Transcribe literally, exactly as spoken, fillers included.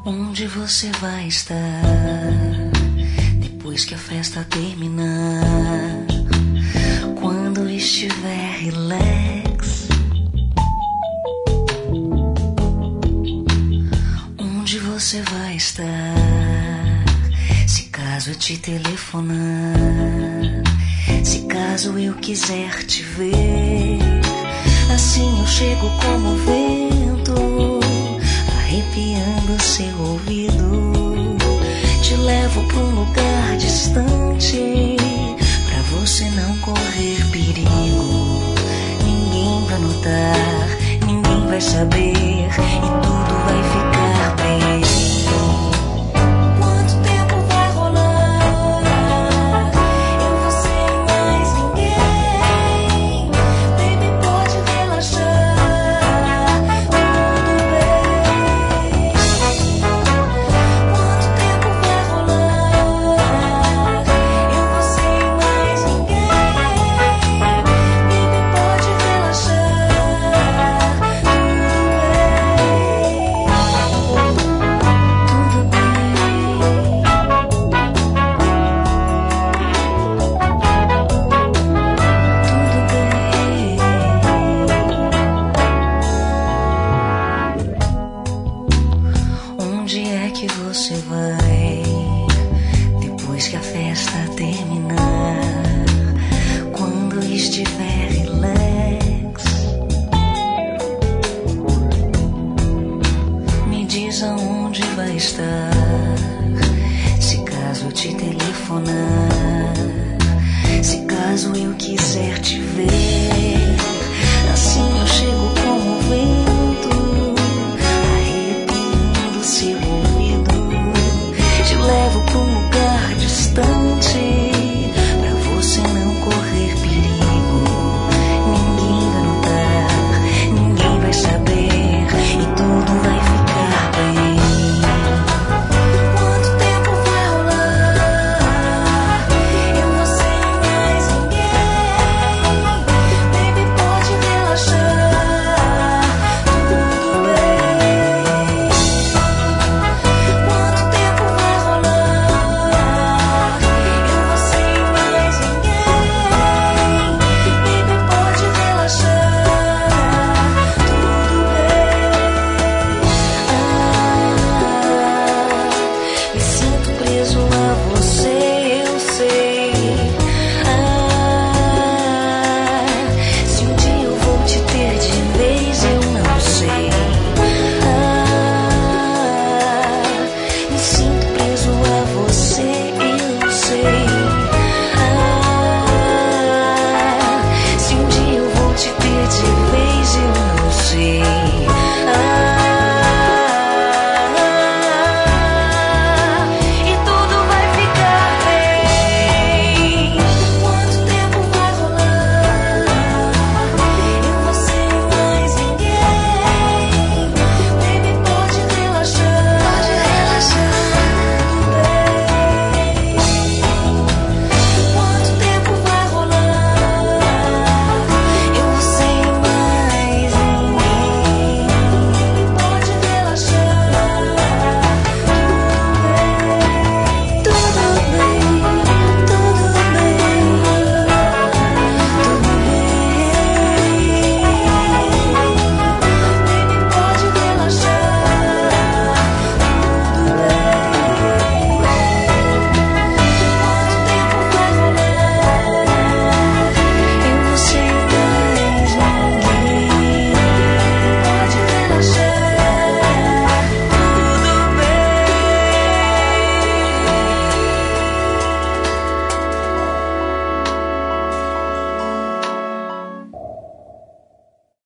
Onde você vai estar depois que a festa terminar? Quando estiver relax. Onde você vai estar se caso eu te telefonar? Se caso eu quiser te ver, assim eu chego como vento, arrepiando seu ouvido. Te levo pra um lugar distante, pra você não correr perigo. Ninguém vai notar, ninguém vai saber, e tudo vai ficar bem. Quanto tempo vai rolar? Eu, você e mais ninguém. Baby, pode relaxar, tudo bem. Quanto tempo vai rolar? Eu, você e mais ninguém. Baby, pode relaxar, tudo bem. Tudo bem. Onde é que você vai depois que a festa terminar? Quando estiver relax, me diz aonde vai estar se caso eu te telefonar. Se caso eu quiser te ver,